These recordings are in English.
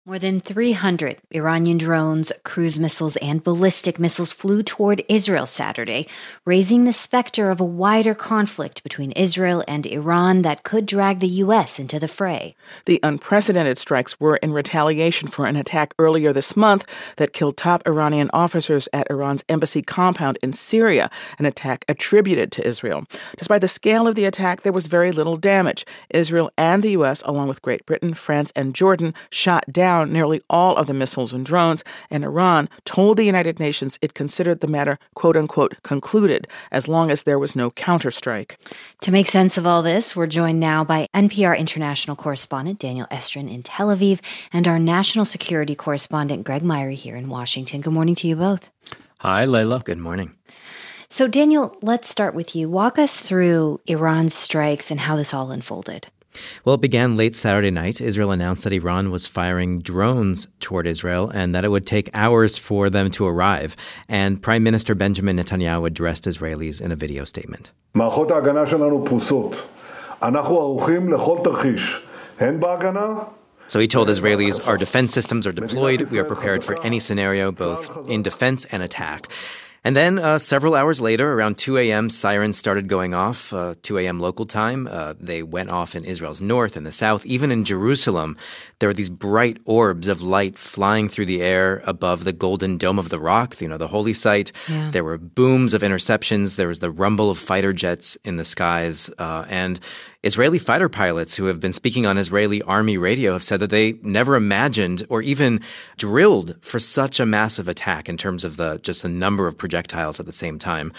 More than 300 Iranian drones, cruise missiles, and ballistic missiles flew toward Israel Saturday, raising the specter of a wider conflict between Israel and Iran that could drag the U.S. into the fray. The unprecedented strikes were in retaliation for an attack earlier this month that killed top Iranian officers at Iran's embassy compound in Syria, an attack attributed to Israel. Despite the scale of the attack, there was very little damage. Israel and the U.S., along with Great Britain, France, and Jordan, shot down nearly all of the missiles and drones, and Iran told the United Nations it considered the matter, quote-unquote, concluded, as long as there was no counterstrike. To make sense of all this, we're joined now by NPR international correspondent Daniel Estrin in Tel Aviv and our national security correspondent Greg Myrie here in Washington. Good morning to you both. Hi, Layla. Good morning. So, Daniel, let's start with you. Walk us through Iran's strikes and how this all unfolded. Well, it began late Saturday night. Israel announced that Iran was firing drones toward Israel and that it would take hours for them to arrive. And Prime Minister Benjamin Netanyahu addressed Israelis in a video statement. So he told Israelis, our defense systems are deployed. We are prepared for any scenario, both in defense and attack. And then several hours later, around 2 a.m., sirens started going off, 2 a.m. local time. They went off in Israel's north and the south. Even in Jerusalem, there were these bright orbs of light flying through the air above the Golden Dome of the Rock, the holy site. Yeah. There were booms of interceptions. There was the rumble of fighter jets in the skies. And Israeli fighter pilots who have been speaking on Israeli army radio have said that they never imagined or even drilled for such a massive attack in terms of just the number of projectiles at the same time.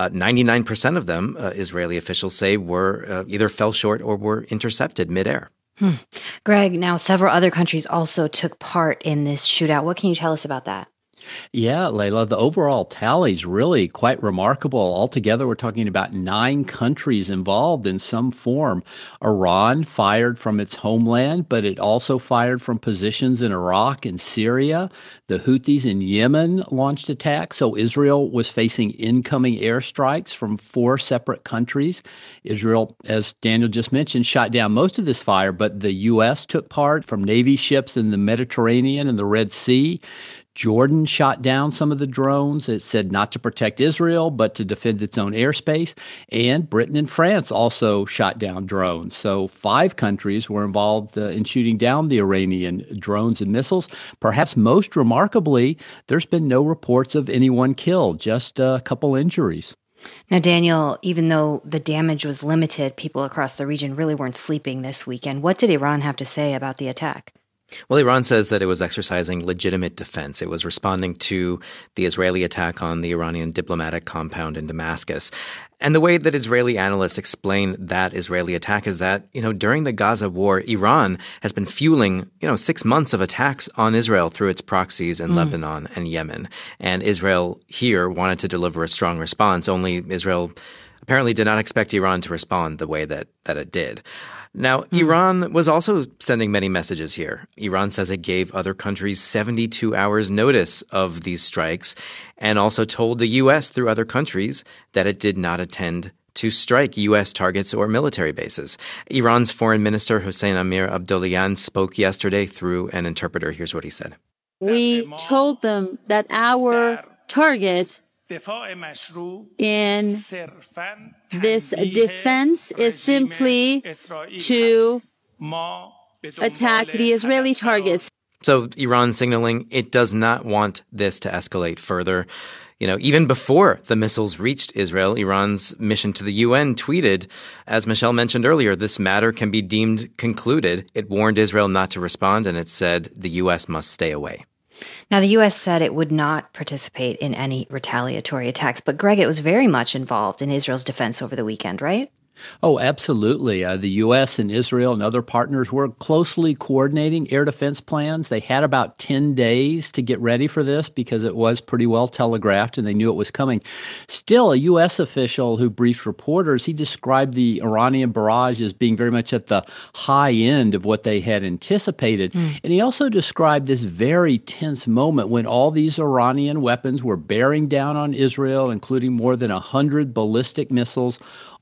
99% of them, Israeli officials say, were either fell short or were intercepted midair. Greg, now several other countries also took part in this shootout. What can you tell us about that? Yeah, Layla, the overall tally is really quite remarkable. Altogether, we're talking about 9 countries involved in some form. Iran fired from its homeland, but it also fired from positions in Iraq and Syria. The Houthis in Yemen launched attacks, so Israel was facing incoming airstrikes from 4 separate countries. Israel, as Daniel just mentioned, shot down most of this fire, but the U.S. took part from Navy ships in the Mediterranean and the Red Sea. Jordan shot down some of the drones. It said not to protect Israel, but to defend its own airspace. And Britain and France also shot down drones. So 5 countries were involved in shooting down the Iranian drones and missiles. Perhaps most remarkably, there's been no reports of anyone killed, just a couple injuries. Now, Daniel, even though the damage was limited, people across the region really weren't sleeping this weekend. What did Iran have to say about the attack? Well, Iran says that it was exercising legitimate defense. It was responding to the Israeli attack on the Iranian diplomatic compound in Damascus. And the way that Israeli analysts explain that Israeli attack is that, during the Gaza war, Iran has been fueling, 6 months of attacks on Israel through its proxies in Lebanon and Yemen. And Israel here wanted to deliver a strong response, only Israel apparently did not expect Iran to respond the way that it did. Now, Iran was also sending many messages here. Iran says it gave other countries 72 hours notice of these strikes and also told the U.S. through other countries that it did not intend to strike U.S. targets or military bases. Iran's Foreign Minister Hossein Amir-Abdollahian spoke yesterday through an interpreter. Here's what he said. We told them that our target in this defense is simply to attack the Israeli targets. So Iran signaling it does not want this to escalate further. Even before the missiles reached Israel, Iran's mission to the UN tweeted, as Michelle mentioned earlier, this matter can be deemed concluded. It warned Israel not to respond, and it said the U.S. must stay away. Now, the U.S. said it would not participate in any retaliatory attacks, but Greg, it was very much involved in Israel's defense over the weekend, right? Oh, absolutely. The U.S. and Israel and other partners were closely coordinating air defense plans. They had about 10 days to get ready for this because it was pretty well telegraphed and they knew it was coming. Still, a U.S. official who briefed reporters, he described the Iranian barrage as being very much at the high end of what they had anticipated. And he also described this very tense moment when all these Iranian weapons were bearing down on Israel, including more than 100 ballistic missiles,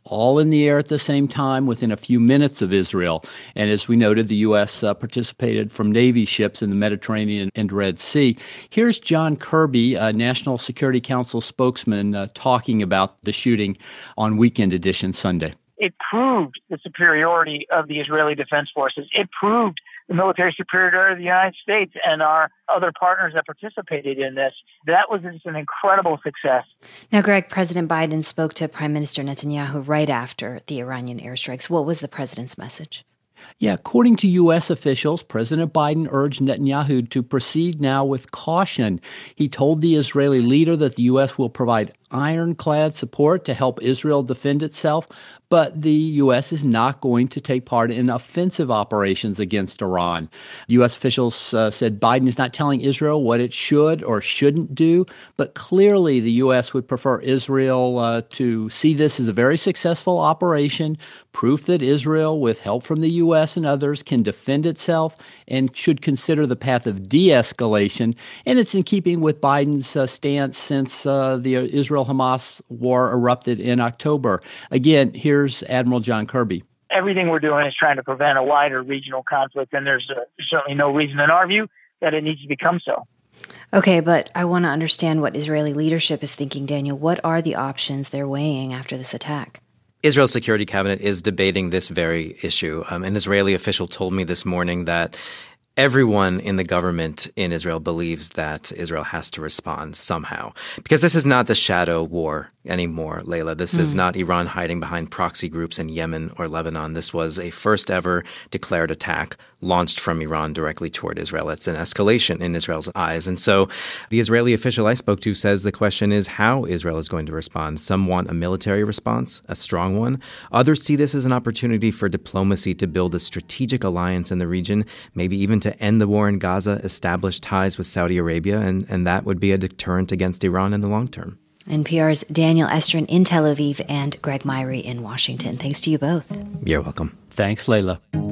all in the air at the same time within a few minutes of Israel. And as we noted, the U.S. participated from Navy ships in the Mediterranean and Red Sea. Here's John Kirby, National Security Council spokesman, talking about the shooting on Weekend Edition Sunday. It proved the superiority of the Israeli Defense Forces. It proved the military superiority of the United States and our other partners that participated in this. That was just an incredible success. Now, Greg, President Biden spoke to Prime Minister Netanyahu right after the Iranian airstrikes. What was the president's message? Yeah, according to U.S. officials, President Biden urged Netanyahu to proceed now with caution. He told the Israeli leader that the U.S. will provide ironclad support to help Israel defend itself, but the U.S. is not going to take part in offensive operations against Iran. U.S. officials said Biden is not telling Israel what it should or shouldn't do, but clearly the U.S. would prefer Israel to see this as a very successful operation, proof that Israel, with help from the U.S. and others, can defend itself and should consider the path of de-escalation. And it's in keeping with Biden's stance since the Israel-Hamas war erupted in October. Again, here's Admiral John Kirby. Everything we're doing is trying to prevent a wider regional conflict, and there's certainly no reason in our view that it needs to become so. Okay, but I want to understand what Israeli leadership is thinking, Daniel. What are the options they're weighing after this attack? Israel's security cabinet is debating this very issue. An Israeli official told me this morning that everyone in the government in Israel believes that Israel has to respond somehow. Because this is not the shadow war anymore, Layla. This is not Iran hiding behind proxy groups in Yemen or Lebanon. This was a first ever declared attack launched from Iran directly toward Israel. It's an escalation in Israel's eyes. And so the Israeli official I spoke to says the question is how Israel is going to respond. Some want a military response, a strong one. Others see this as an opportunity for diplomacy to build a strategic alliance in the region, maybe even to end the war in Gaza, establish ties with Saudi Arabia, and that would be a deterrent against Iran in the long term. NPR's Daniel Estrin in Tel Aviv and Greg Myrie in Washington. Thanks to you both. You're welcome. Thanks, Layla.